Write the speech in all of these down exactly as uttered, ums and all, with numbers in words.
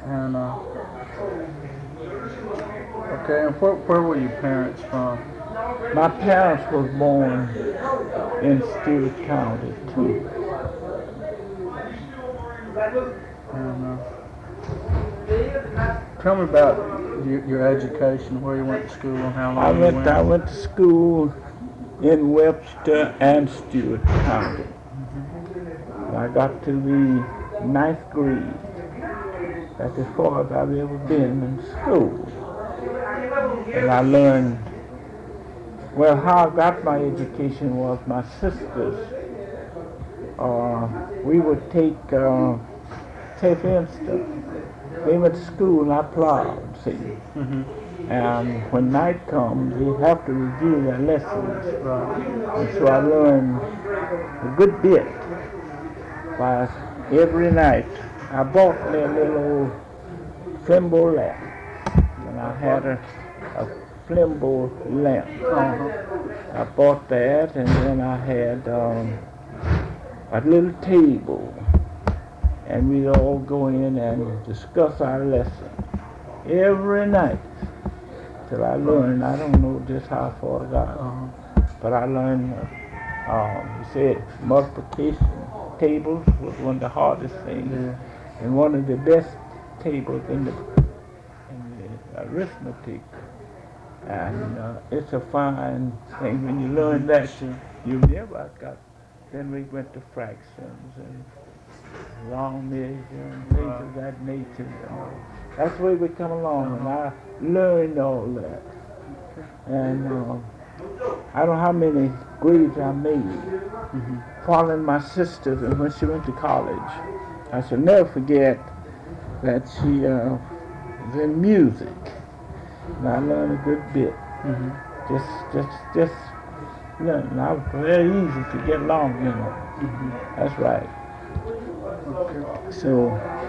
And uh, okay, and where, where were your parents from? My parents was born in Stewart County too. And uh, tell me about your, your education, where you went to school, and how long I you went went. I went to school in Webster and Stewart County. Mm-hmm. I got to the ninth grade. That's as far as I've ever been in school. And I learned, well, how I got my education was my sisters. Uh, we would take, uh, say for instance, they went to school and I plowed, see. Mm-hmm. And when night comes, they have to review their lessons. Right. And so I learned a good bit by every night. I bought me a little old Flambeau lamp. And I had a, a Flambeau lamp. Uh-huh. I bought that, and then I had um, a little table. And we'd all go in and discuss our lesson every night. Till I learned, I don't know just how far I got, uh-huh. but I learned, uh, um, you said multiplication tables was one of the hardest things, yeah. And one of the best tables in the, in the arithmetic. And uh, it's a fine thing when you learn that. You never got. Then we went to fractions and long measure and things right. of that nature. That's the way we come along, and I learned all that. And uh, I don't know how many grades I made, mm-hmm. following my sisters, and when she went to college, I shall never forget that she uh, was in music, and I learned a good bit. Mm-hmm. Just, just, just learning. I was very easy to get along, you know. Mm-hmm. That's right. Okay. So.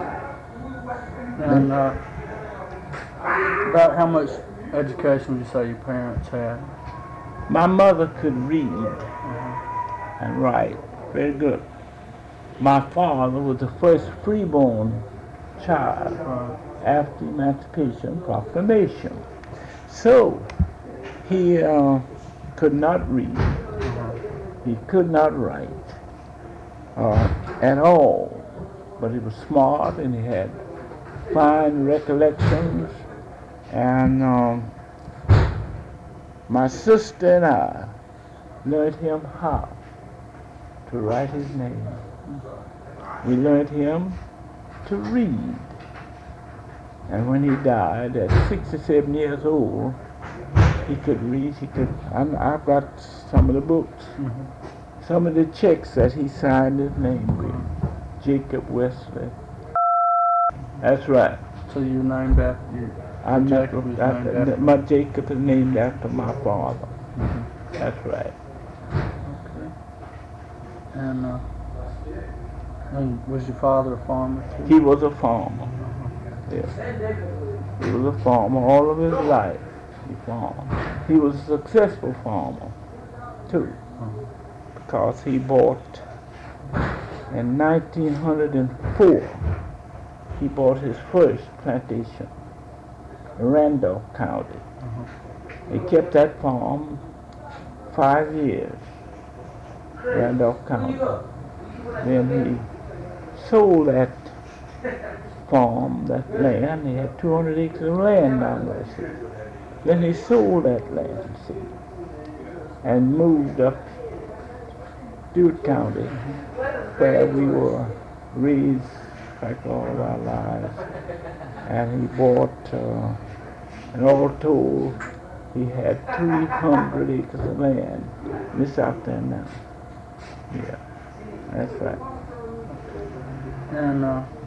And uh, about how much education would you say your parents had? My mother could read uh-huh. and write very good. My father was the first freeborn child uh-huh. after Emancipation Proclamation. So he uh, could not read. Uh-huh. He could not write uh, at all. But he was smart and he had fine recollections, and um, my sister and I learned him how to write his name. We learned him to read, and when he died at sixty-seven years old, he could read. He could. I'm, I've got some of the books, mm-hmm. some of the checks that he signed his name with, Jacob Wesley. That's right. So you're named after you. I'm Jacob is named named after. My Jacob is named after my father. Mm-hmm. That's right. Okay. And, uh, and was your father a farmer too? He was a farmer. Uh-huh. Yeah. He was a farmer all of his life. He farmed. He was a successful farmer too, uh-huh. because he bought in nineteen oh four. He bought his first plantation in Randolph County. Uh-huh. He kept that farm five years, Randolph County. Then he sold that farm, that land. He had two hundred acres of land down there, see. Then he sold that land, see, and moved up Stewart County, where we were raised like all of our lives. And he bought, uh, and all told, he had three hundred acres of land. And it's out there now. Yeah, that's right. And uh,